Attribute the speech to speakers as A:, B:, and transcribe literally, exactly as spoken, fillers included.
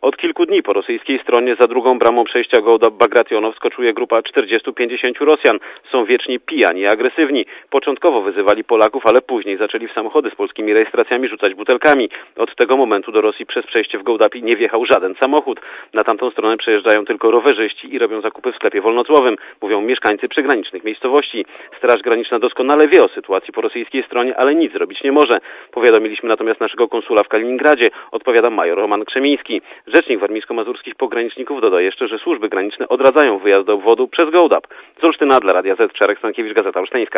A: Od kilku dni po rosyjskiej stronie za drugą bramą przejścia Gołdap-Bagrationów skoczuje grupa czterdziestu pięćdziesięciu Rosjan. Są wieczni pijani i agresywni. Początkowo wyzywali Polaków, ale później zaczęli w samochody z polskimi rejestracjami rzucać butelkami. Od tego momentu do Rosji przez przejście w Gołdapie nie wjechał żaden samochód. Na tamtą stronę przejeżdżają tylko rowerzyści i robią zakupy w sklepie wolnocłowym, mówią mieszkańcy przygranicznych miejscowości. Straż Graniczna doskonale wie o sytuacji po rosyjskiej stronie, ale nic zrobić nie może. Powiadomiliśmy natomiast naszego konsula w Kaliningradzie, odpowiada major Roman Krzemiński. Rzecznik warmińsko-mazurskich pograniczników doda jeszcze, że służby graniczne odradzają wyjazd do obwodu przez Gołdap. Z Olsztyna dla Radia Z, Czarek Stankiewicz, Gazeta Olsztyńska.